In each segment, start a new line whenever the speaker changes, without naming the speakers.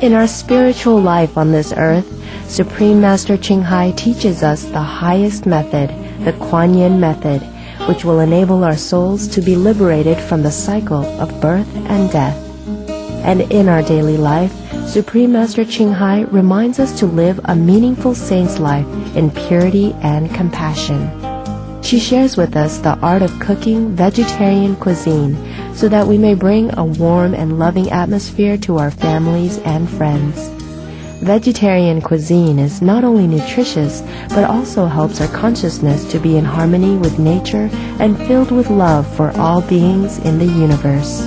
In our spiritual life on this earth, Supreme Master Ching Hai teaches us the highest method, the Kuan Yin method, which will enable our souls to be liberated from the cycle of birth and death. And in our daily life, Supreme Master Ching Hai reminds us to live a meaningful saint's life in purity and compassion. She shares with us the art of cooking vegetarian cuisine so that we may bring a warm and loving atmosphere to our families and friends. Vegetarian cuisine is not only nutritious, but also helps our consciousness to be in harmony with nature and filled with love for all beings in the universe.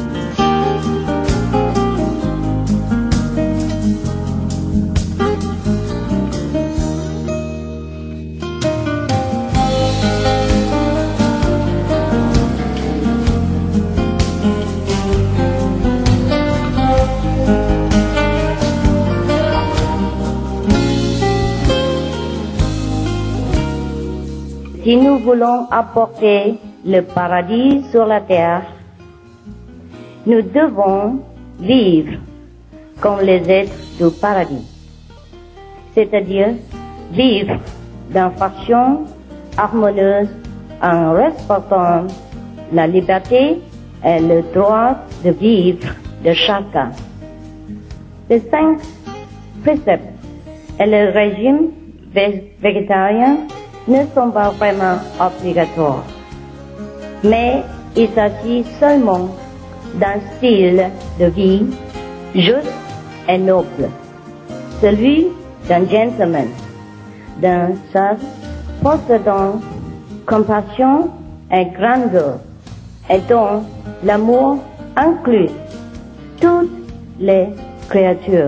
Si nous voulons apporter le paradis sur la terre, nous devons vivre comme les êtres du paradis, c'est-à-dire vivre d'une façon harmonieuse en respectant la liberté et le droit de vivre de chacun. Les 5 préceptes et le régime végétarien ne sont pas vraiment obligatoires, mais il s'agit seulement d'un style de vie juste et noble, celui d'un gentleman, d'un sage possédant compassion et grandeur, et dont l'amour inclut toutes les créatures.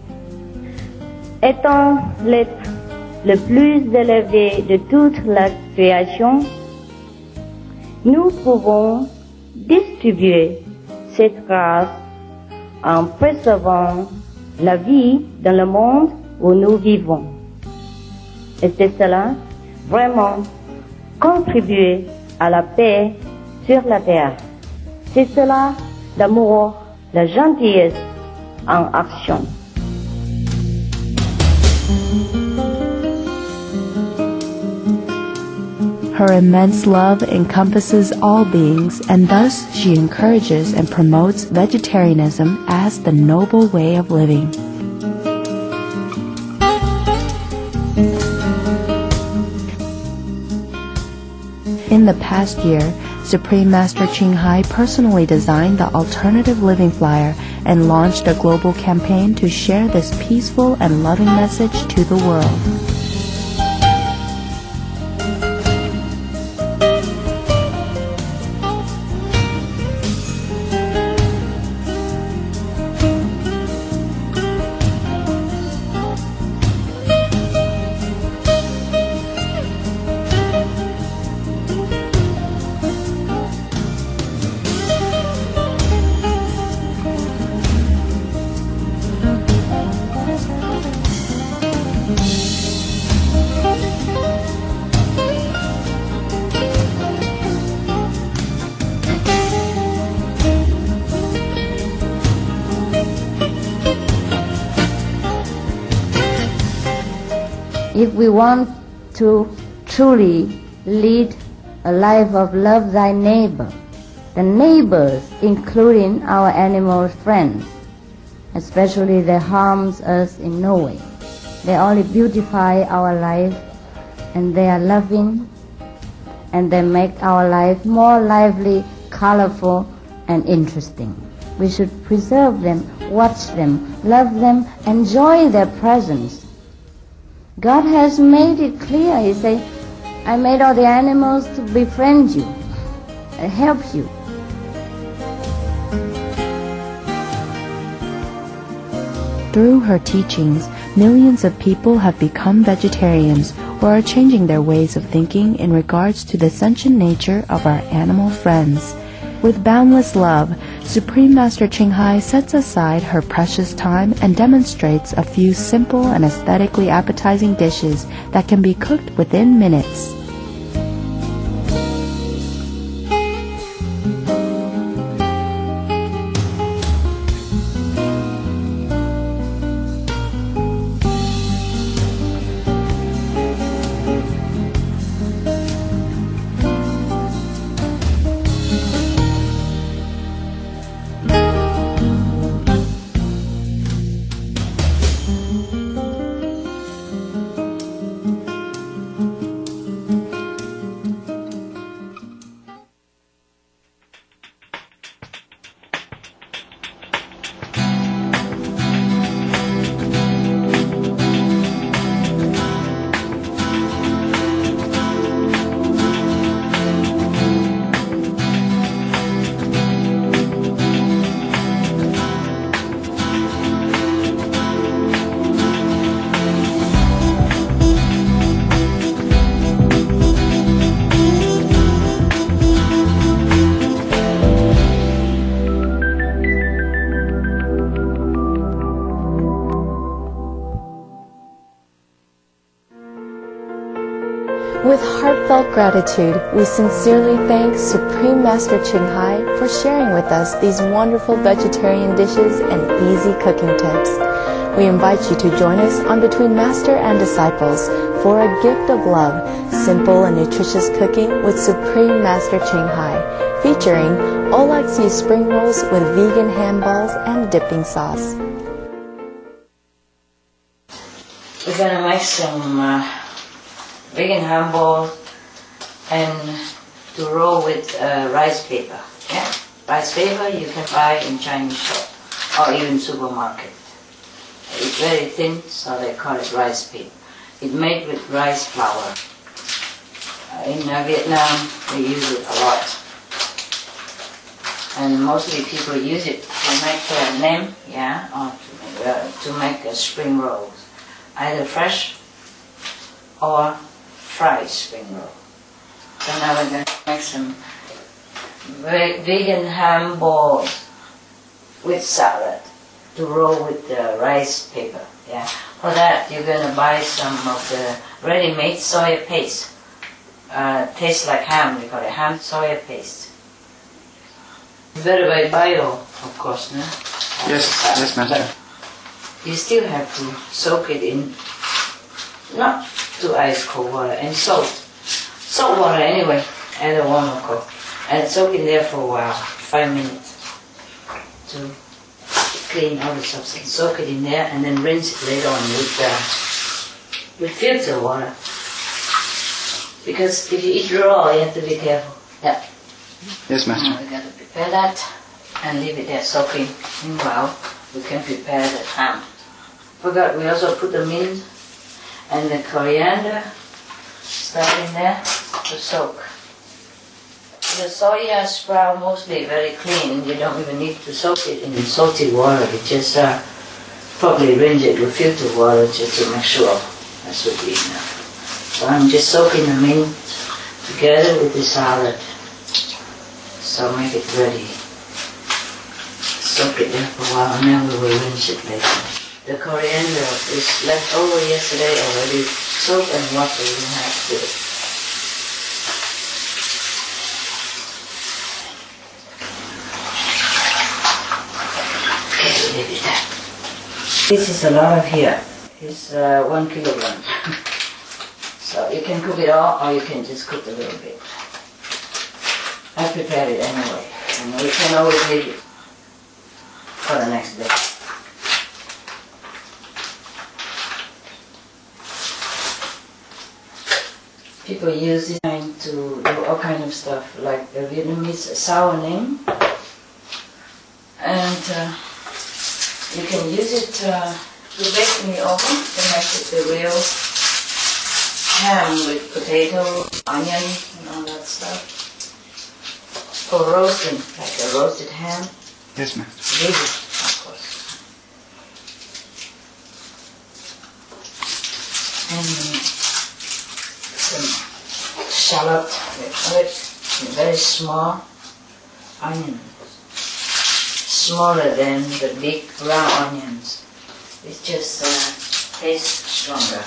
Étant l'être le plus élevé de toute la création, nous pouvons distribuer cette grâce en préservant la vie dans le monde où nous vivons. Et c'est cela, vraiment, contribuer à la paix sur la terre. C'est cela, l'amour, la gentillesse en action.
Her immense love encompasses all beings, and thus she encourages and promotes vegetarianism as the noble way of living. In the past year, Supreme Master Ching Hai personally designed the Alternative Living Flyer and launched a global campaign to share this peaceful and loving message to the world.
If we want to truly lead a life of love thy neighbor, the neighbors, including our animal friends, especially they harms us in no way. They only beautify our life, and they are loving, and they make our life more lively, colorful, and interesting. We should preserve them, watch them, love them, enjoy their presence. God has made it clear. He said, I made all the animals to befriend you and help you.
Through her teachings, millions of people have become vegetarians or are changing their ways of thinking in regards to the sentient nature of our animal friends. With boundless love, Supreme Master Ching Hai sets aside her precious time and demonstrates a few simple and aesthetically appetizing dishes that can be cooked within minutes. With heartfelt gratitude, we sincerely thank Supreme Master Ching Hai for sharing with us these wonderful vegetarian dishes and easy cooking tips. We invite you to join us on Between Master and Disciples for a gift of love, simple and nutritious cooking with Supreme Master Ching Hai, featuring Olaxu spring rolls with vegan ham balls and dipping sauce.
We're going to make some vegan ham balls and to roll with rice paper. Yeah, rice paper you can buy in Chinese shop or even supermarket. It's very thin, so they call it rice paper. It's made with rice flour. In Vietnam, we use it a lot. And mostly people use it to make nem, yeah, or to make spring rolls. Either fresh or fried spring roll. So now we're going to make some vegan ham balls with salad to roll with the rice paper. Yeah. For that, you're going to buy some of the ready-made soya paste. Tastes like ham. We call it ham soya paste. Better by bio, of course, no?
Yes, Master.
You still have to soak it in, not too ice cold water, and salt. Salt water anyway, either warm or cold. And soak it there for a while, 5 minutes, to clean all the substance. Soak it in there and then rinse it later on with filter water. Because if you eat raw, you have to be careful. Yeah.
Yes, Master.
Now we got to prepare that and leave it there soaking. Meanwhile, we can prepare the ham. Forgot, we also put the mint and the coriander stuff in there to soak. The soya sprout mostly very clean. You don't even need to soak it in salty water. You just probably rinse it with filtered water just to make sure that's what we enough. So I'm just soaking the mint together with the salad. So make it ready. Soak it there for a while and then we will rinse it later. The coriander is left over yesterday already, soaked and washed, so we don't have to do it. Okay, so leave it there. This is a lot of here. It's 1 kilogram. So you can cook it all or you can just cook a little bit. I prepared it anyway, and we can always leave it for the next day. People use it to do all kind of stuff, like the Vietnamese sour nem, and you can use it to bake in the oven to make it the real ham with potato, onion, and all that stuff. For roasting, like a roasted ham.
Yes, Master.
Vegan, of course. And some shallot, we call it, very small onions. Smaller than the big round onions. It just tastes stronger.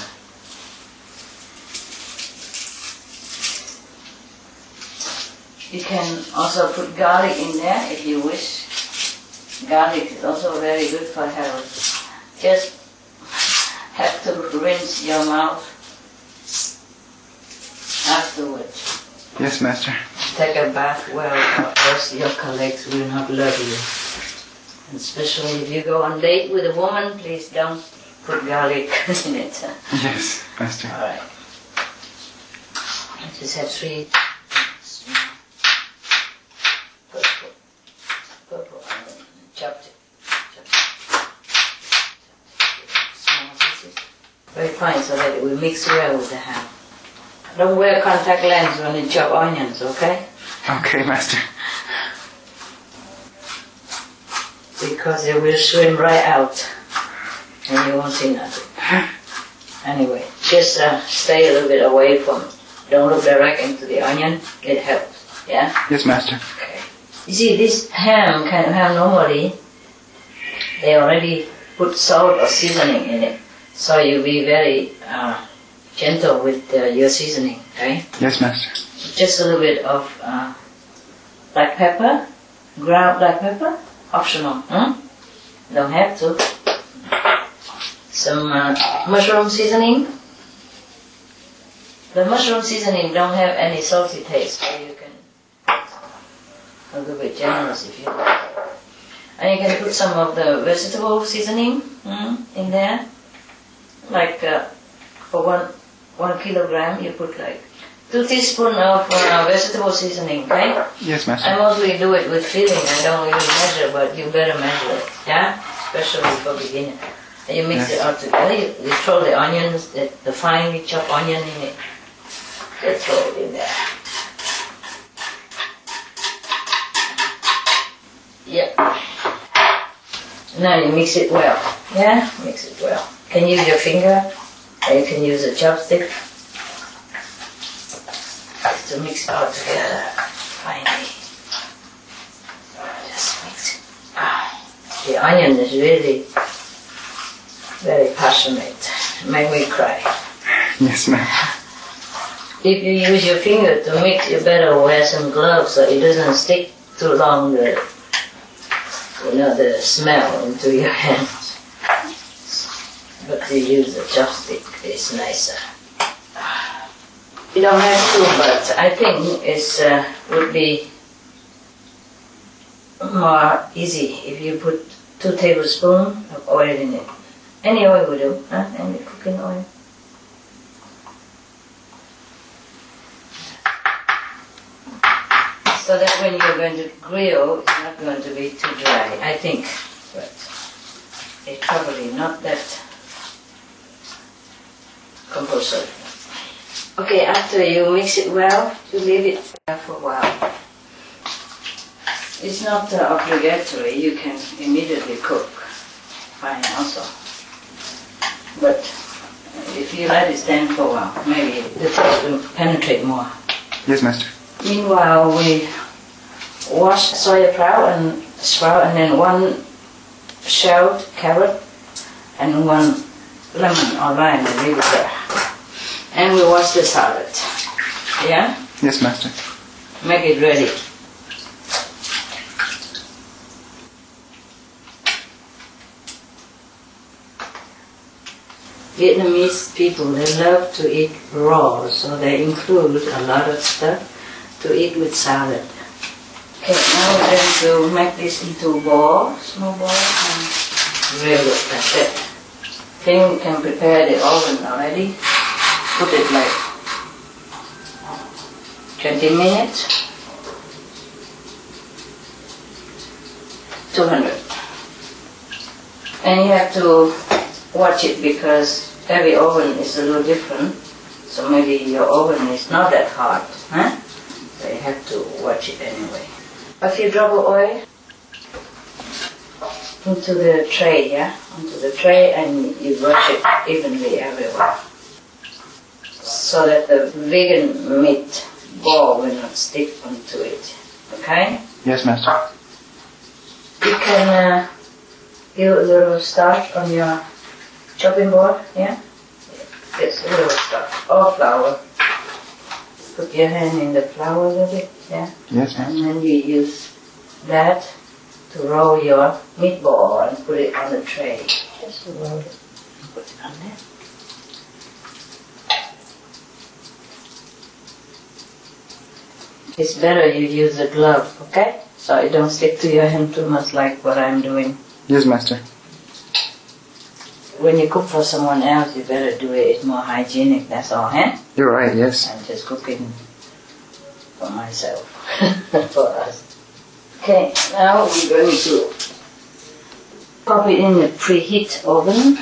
You can also put garlic in there if you wish. Garlic is also very good for health. Just have to rinse your mouth afterwards.
Yes, Master.
Take a bath well, or else your colleagues will not love you. And especially if you go on date with a woman, please don't put garlic in it.
Yes, Master.
All right. I just have 3 purple onion, chopped it. Small pieces. Very fine, so that it will mix well with the ham. Don't wear contact lens when you chop onions, okay?
Okay, Master.
Because they will swim right out and you won't see nothing. Anyway, just stay a little bit away from it. Don't look direct into the onion, it helps, yeah?
Yes, Master.
Okay. You see, this ham, kind of ham normally, they already put salt or seasoning in it. So you'll be very gentle with your seasoning, okay?
Yes, Master.
Just a little bit of black pepper, ground black pepper, optional. Don't have to. Some mushroom seasoning. The mushroom seasoning don't have any salty taste, so you can a little bit generous if you like. And you can put some of the vegetable seasoning in there. Like for one kilogram, you put like 2 teaspoons of vegetable seasoning, okay?
Yes, Master.
I mostly do it with feeling. I don't really measure, but you better measure it, yeah? Especially for beginners. And you mix it all together. You throw the onions, the finely chopped onion in it. Just throw it in there. Yep. Now you mix it well. Yeah? Mix it well. You can use your finger, or you can use a chopstick to mix it all together finely. Just mix it. The onion is really very passionate. Make me cry.
Yes, ma'am.
If you use your finger to mix, you better wear some gloves so it doesn't stick too long the smell into your hands. But you use a chopstick, it's nicer. You don't have to, but I think it would be more easy if you put 2 tablespoons of oil in it. Any oil will do, any cooking oil. So that when you're going to grill, it's not going to be too dry, I think. But it's probably not that compulsory. Okay, after you mix it well, you leave it for a while. It's not obligatory, you can immediately cook. Fine also. But if you let it stand for a while, maybe the taste will penetrate more.
Yes, Master.
Meanwhile, we wash soya sprout and then 1 shelled carrot and 1 lemon or lime and leave it there. And we wash the salad. Yeah?
Yes, Master.
Make it ready. Vietnamese people, they love to eat raw, so they include a lot of stuff to eat with salad. Okay, now we're going to make this into balls, small balls, and grill it. That's it. Then we can prepare the oven already. Put it like 20 minutes. 200. And you have to watch it because every oven is a little different. So maybe your oven is not that hot, huh? So you have to watch it anyway. A few drops of oil into the tray, yeah? Onto the tray, and you brush it evenly everywhere. So that the vegan meat ball will not stick onto it. Okay?
Yes, Master.
You can give a little starch on your chopping board, yeah? Just a little starch, or flour. Put your hand in the flour a little bit, yeah?
Yes, Master.
And then you use that to roll your meatball and put it on the tray. Just roll it and put it on there. It's better you use a glove, okay? So it don't stick to your hand too much like what I'm doing.
Yes, Master.
When you cook for someone else, you better do it. It's more hygienic, that's all, huh?
You're right, yes.
I'm just cooking for myself, for us. Okay, now we're going to pop it in the preheat oven.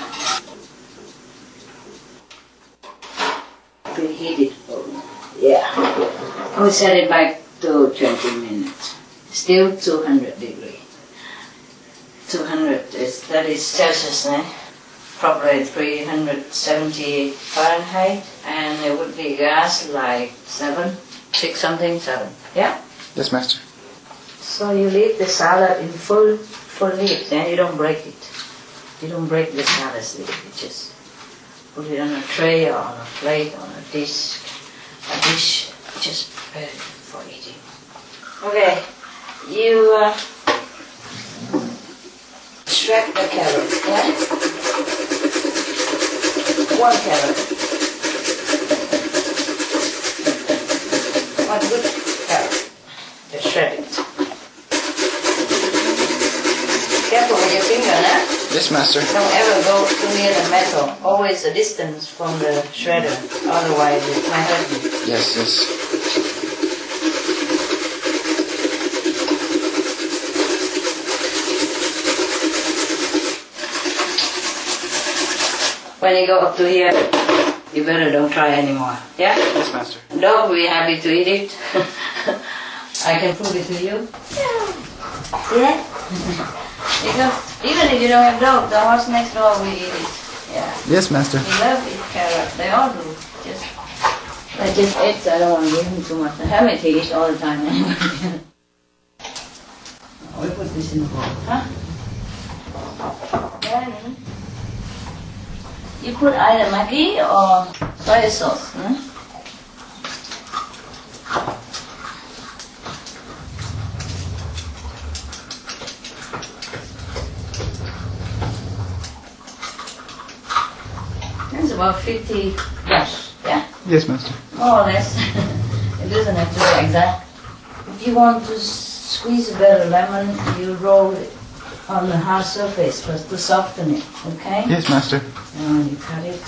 Preheated oven, yeah. We set it back to 20 minutes. Still 200 degrees. 200 that is Celsius, eh? Probably 370 Fahrenheit, and it would be gas like 7, something, 7. Yeah?
Yes, Master.
So you leave the salad in full leaf, then you don't break it. You don't break the salad leaf, you just put it on a tray or on a plate, on a dish, just prepare it for eating. Okay, you shred the carrot, yeah? 1 carrot. 1 good carrot. Just shred it. Careful with your finger, nah?
Yes, Master.
Don't ever go too near the metal. Always a distance from the shredder. Otherwise it might hurt you.
Yes, yes.
When you go up to here, you better don't try anymore. Yeah?
Yes, Master.
Dog will be happy to eat it. I can prove it to you. Yeah? Because even if you don't have dog, the horse next door will eat it. Yeah.
Yes, Master.
He loves eat carrot. They all do. I just ate, so I don't want to give him too much. The hermit he eats all the time anyway. We put this in the bowl, huh? Then you put either Maggi or soy sauce. Huh? It's about 50 grams, yeah?
Yes, Master.
More or less. It doesn't have to be exact. If you want to squeeze a bit of lemon, you roll it on the hard surface first to soften it, okay?
Yes, Master.
And you cut it.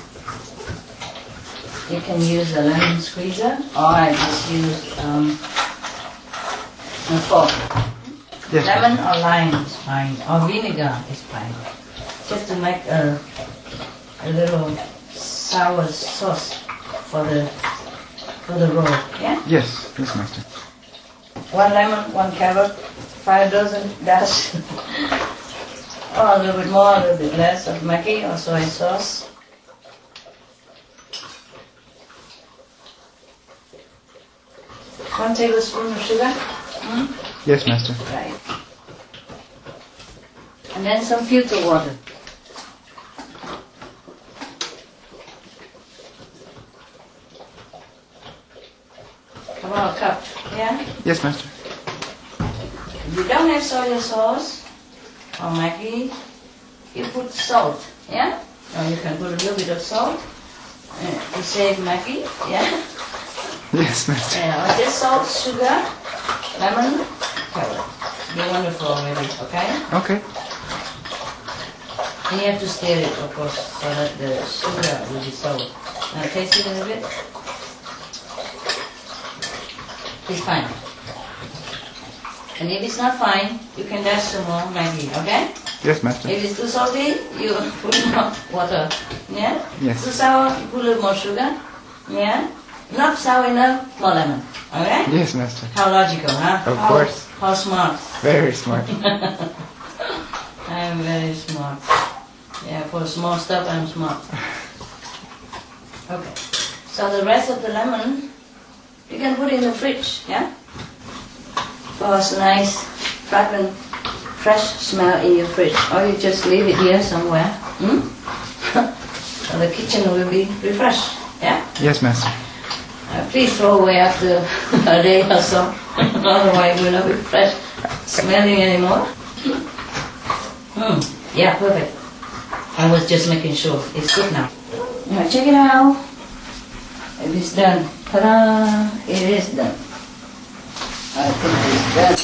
You can use a lemon squeezer, or I just use a fork.
Yes,
Lemon or lime is fine, or vinegar is fine. Just to make a little sour sauce for the roll, yeah?
Yes, yes, Master.
1 lemon, 1 carrot, 5 dozen dash, or a little bit more, a little bit less of Maggi or soy sauce. One tablespoon of sugar.
Yes, Master.
Right. And then some filter water. About a cup, yeah?
Yes, Master.
If you don't have soy sauce or Maggi, you put salt, yeah? Or you can put a little bit of salt to save Maggi, yeah?
Yes, Master.
Yeah, or just salt, sugar, lemon, carrot. Be wonderful already, okay?
Okay.
And you have to stir it, of course, so that the sugar will dissolve. Now taste it a little bit. It's fine. And if it's not fine, you can dash some more Maggi, okay?
Yes, Master.
If it's too salty, you put more water, yeah?
Yes.
Too sour, you put a little more sugar, yeah? Not sour enough, more lemon, okay?
Yes, Master.
How logical, huh?
Of course.
How smart.
Very smart.
I'm very smart. Yeah, for small stuff, I'm smart. Okay. So the rest of the lemon, you can put in the fridge, yeah? For a nice, fragrant, fresh smell in your fridge. Or you just leave it here somewhere. So the kitchen will be refreshed, yeah?
Yes, Master.
Please throw away after a day or so. Otherwise it will not be fresh smelling anymore. Yeah, perfect. I was just making sure. It's good now. Now check it out. If it's done. Ta-da! It is done. I think it's done.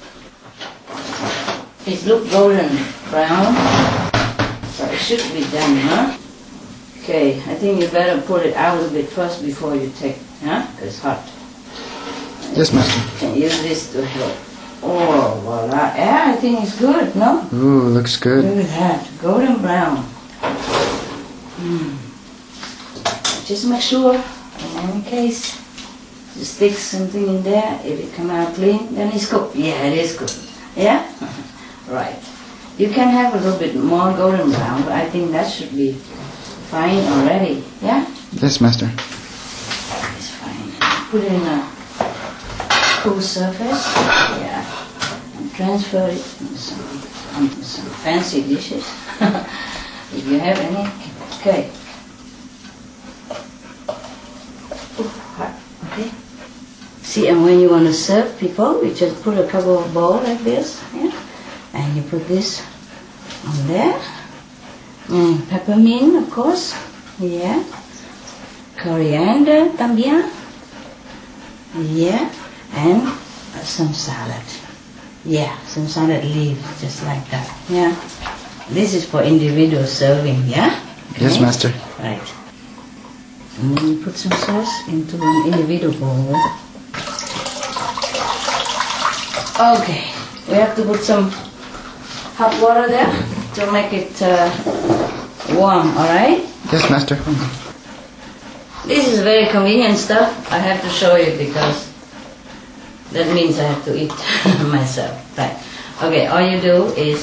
It looks golden brown. So it should be done, huh? Okay, I think you better pull it out a little bit first before you take, huh? It's hot.
Yes, Master.
You can use this to help. Oh, voila. Yeah, I think it's good, no?
Ooh, looks good.
Look at that, golden brown. Just make sure, in any case, you stick something in there. If it come out clean, then it's cooked. Yeah, it is good. Yeah? Right. You can have a little bit more golden brown, but I think that should be fine already. Yeah?
Yes, Master.
It's fine. Put it in a cool surface. Yeah. And transfer it on some fancy dishes. If you have any. Okay. Hot. Okay. See, and when you want to serve people, you just put a couple of bowls like this, yeah? And you put this on there. And peppermint, of course, yeah. Coriander también, yeah. And some salad, yeah. Some salad leaf, just like that, yeah. This is for individual serving, yeah. Okay.
Yes, Master.
Right. And then you put some sauce into an individual bowl. Okay, we have to put some hot water there to make it warm, alright?
Yes, Master.
This is very convenient stuff. I have to show you because that means I have to eat myself. Right. Okay, all you do is,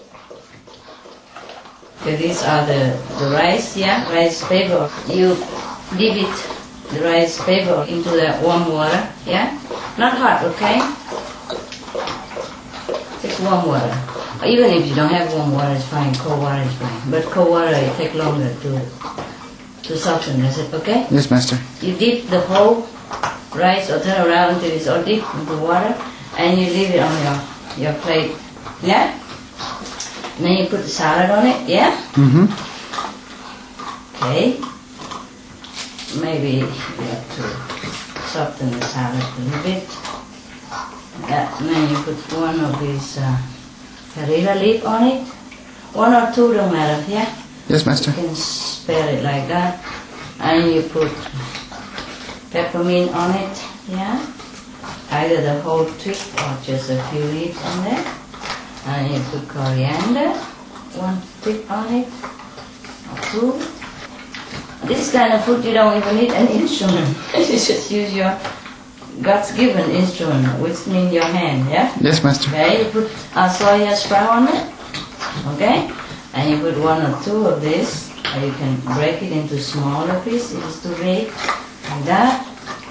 okay, these are the rice, yeah, rice paper. You dip it, the rice paper, into the warm water, yeah? Not hot, okay? Just warm water. Or even if you don't have warm water, it's fine. Cold water is fine. But cold water, it takes longer to soften. Is it okay?
Yes, Master.
You dip the whole rice or turn around until it's all dipped into water, and you leave it on your plate. Yeah? And then you put the salad on it. Yeah?
Mm-hmm.
Okay. Maybe you have to soften the salad a little bit. Yeah, and then you put one of these perilla leaf on it. One or two, don't matter, yeah?
Yes, Master.
You can spare it like that. And you put peppermint on it, yeah? Either the whole twig or just a few leaves on there. And you put coriander, one twig on it, or two. This kind of food you don't even need an instrument. You just use your God's given instrument, which means your hand, yeah?
Yes, Master.
Okay, you put soya sprout on it, okay? And you put one or two of this, or you can break it into smaller pieces if it's too big, like that.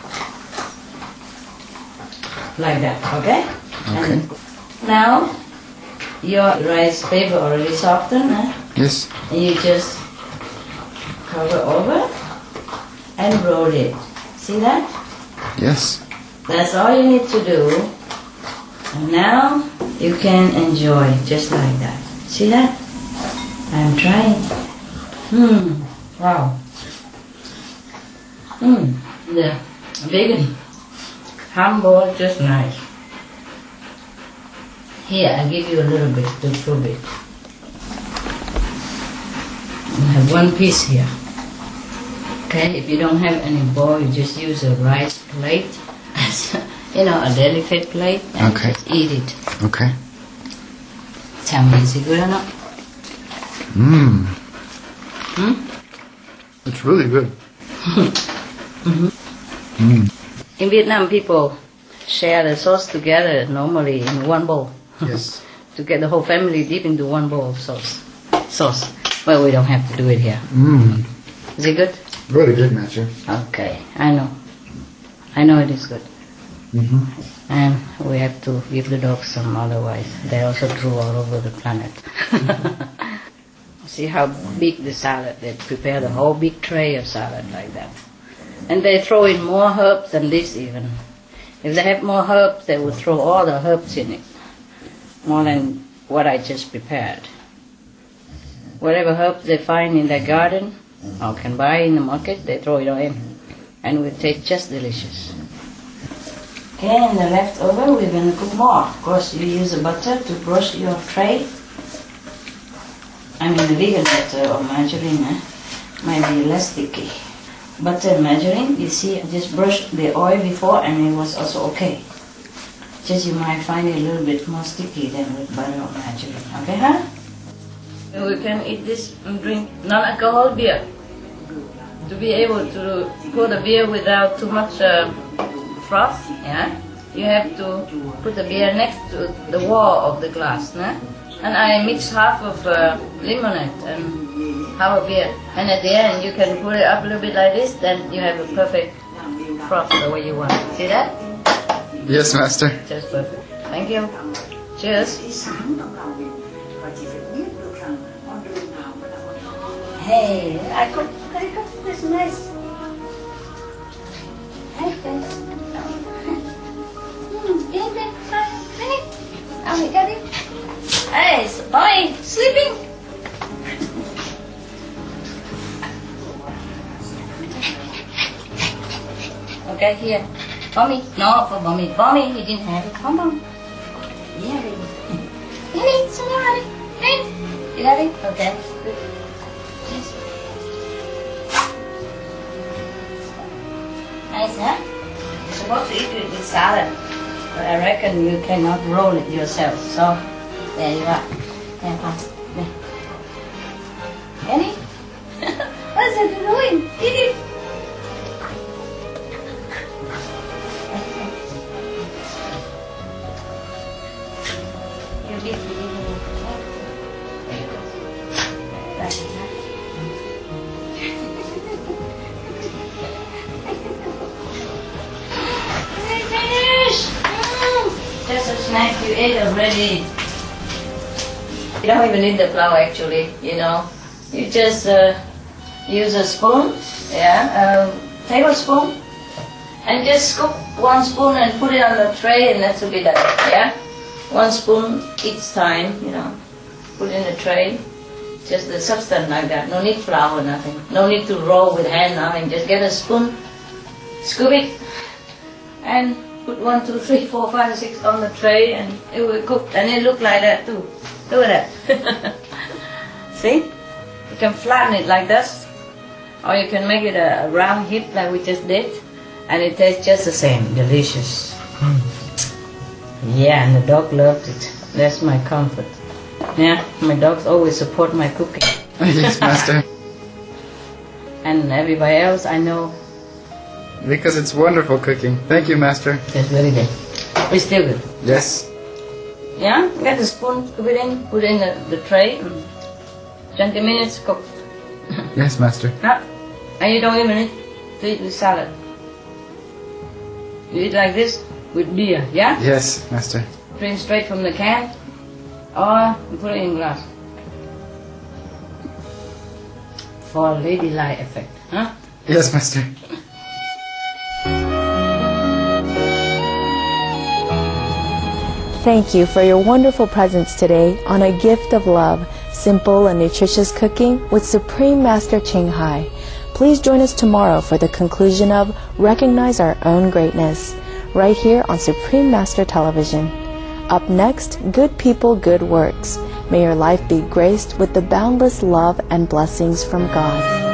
Like that, okay?
Okay.
And now, your rice paper already softened,
Yes.
and you just cover over and roll it. See that?
Yes.
That's all you need to do. And now you can enjoy just like that. See that? I'm trying. Wow. The vegan ham ball, just nice. Here, I give you a little bit to prove it. I have one piece here. Okay, if you don't have any bowl, you just use a rice plate. You know, a delicate plate. And
Okay.
just eat it.
Okay.
Tell me, is it good or not?
Mmm. It's really good.
In Vietnam, people share the sauce together normally in one bowl.
Yes.
To get the whole family deep into one bowl of sauce. But we don't have to do it here.
Mmm.
Is it good?
Really good, Master.
Okay, I know. I know it is good.
Mm-hmm.
And we have to give the dogs some, otherwise they also drool all over the planet. See how big the salad, they prepare the whole big tray of salad like that. And they throw in more herbs than this even. If they have more herbs, they will throw all the herbs in it. More than what I just prepared. Whatever herbs they find in their garden or can buy in the market, they throw it all in. And it will taste just delicious. Okay, and the leftover we're going to cook more. Of course, you use the butter to brush your tray. I mean the vegan butter or margarine might be less sticky. Butter and margarine, you see, I just brushed the oil before and it was also okay. Just you might find it a little bit more sticky than with butter or margarine. Okay, huh? We can eat this and drink non-alcohol beer. To be able to pour the beer without too much froth, yeah, you have to put the beer next to the wall of the glass, nah? And I mix half of lemonade and half of beer. And at the end you can put it up a little bit like this, then you have a perfect froth the way you want. See that?
Yes, Master.
Just perfect. Thank you. Cheers. Hey, I cooked this nice.
Okay, here. Mommy. No, for mommy. Mommy, he didn't have it. Come on. Yeah, baby. Hey, somebody. Hey. You got it? Okay. Good. Yes. Nice, huh? You're supposed to eat it with salad. But I reckon you cannot roll it yourself. So, there you are. There, there. Annie? What is it doing? Eat it. You did it. There you go. That's it, huh? Just a snack you ate already. You don't even need the flour actually, you know. You just use a spoon, a tablespoon, and just scoop 1 spoon and put it on the tray and that will be done, yeah? 1 spoon each time, you know. Put in the tray. Just the substance like that. No need flour, nothing. No need to roll with hand, nothing. Just get a spoon, scoop it, and put 1, 2, 3, 4, 5, 6 on the tray and it will cook. And it look like that too. Look at that. See? You can flatten it like this. Or you can make it a round heap like we just did. And it tastes just the same. Delicious. Yeah, and the dog loves it. That's my comfort. Yeah, my dogs always support my cooking.
Yes, Master.
And everybody else I know.
Because it's wonderful cooking. Thank you, Master.
That's very good. It's still good.
Yes.
Yeah, get the spoon, scoop it in, put it in the tray. 20 minutes cooked.
Yes, Master.
No, and you don't even need to eat with salad. You eat like this with beer, yeah?
Yes, Master.
Drink straight from the can, or you put it in glass. For ladylike effect, huh?
Yes, Master.
Thank you for your wonderful presence today on A Gift of Love, simple and nutritious cooking with Supreme Master Ching Hai. Please join us tomorrow for the conclusion of Recognize Our Own Greatness, right here on Supreme Master Television. Up next, Good People, Good Works. May your life be graced with the boundless love and blessings from God.